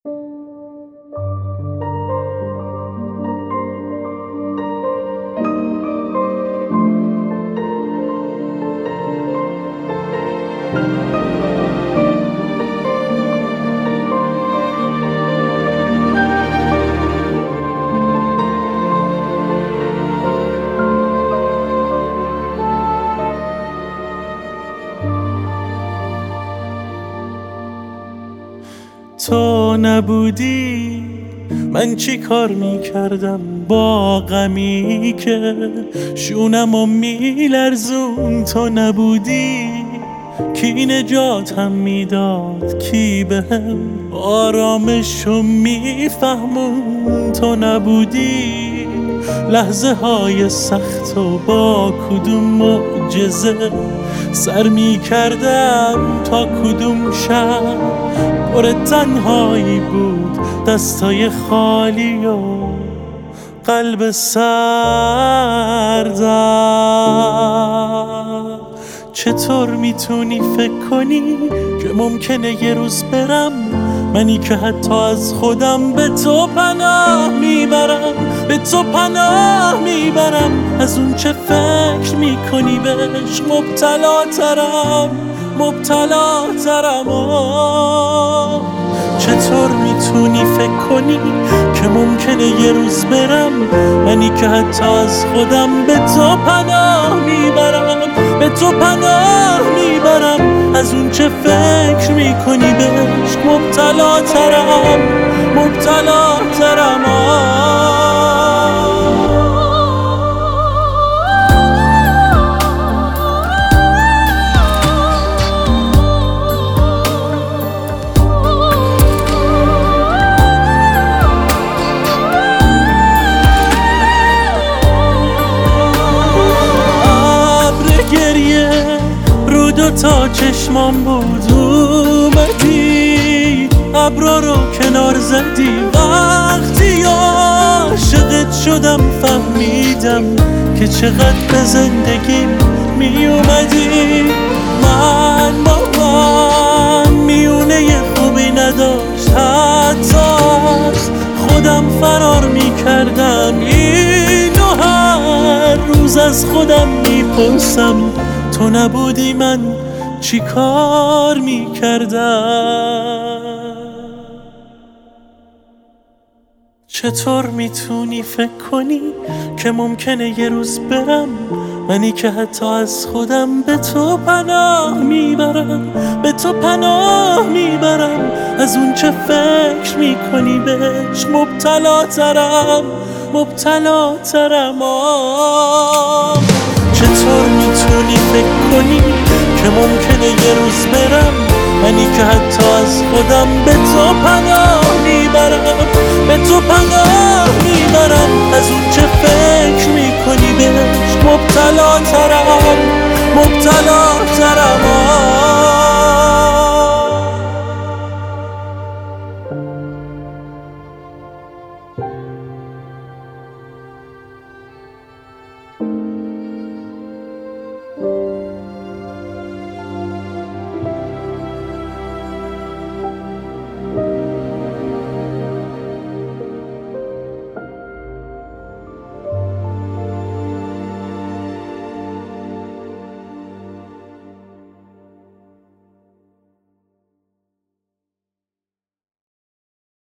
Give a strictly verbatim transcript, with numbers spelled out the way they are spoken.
تو نبودی من چی کار میکردم با غمی که شونمو میلرزون. تو نبودی کی نجاتم میداد، کی بهم آرامشو میفهمون. تو نبودی لحظه های سخت و با کدوم معجزه سر میکردم تا کدوم شب پر تنهایی بود، دستای خالی و قلب سردم. چطور میتونی فکر کنی که ممکنه یه روز برم، منی که حتی از خودم به تو پناه میبرم، به تو پناه میبرم. از اون چه فکر میکنی بهش مبتلا ترم، مبتلا ترم. چطور میتونی فکر کنی که ممکنه یه روز برم، منی که حتی از خودم به تو پناه میبرم، به تو پناه میبرم. از اون چه فکر میکنی بهش مبتلا ترم، مبتلا ترم. تا چشمام بود اومدی، ابرا رو کنار زدی. وقتی عاشقت شدم فهمیدم که چقدر به زندگیم می اومدی. من با من میونه خوبی نداشت، حتی از خودم فرار می کردم. اینو هر روز از خودم میپرسم، تو نبودی من چی کار میکردم؟ چطور میتونی فکر کنی که ممکنه یه روز برم، منی که حتی از خودم به تو پناه میبرم، به تو پناه میبرم. از اون چه فکر میکنی بهش مبتلا ترم، مبتلا ترم. چطور میتونی فکر کنی که ممکنه یه روز برم، منی که حتی از خودم به تو پناه میبرم، به تو پناه میبرم. از اون چه فکر میکنی بهش مبتلا ترم، مبتلا ترم.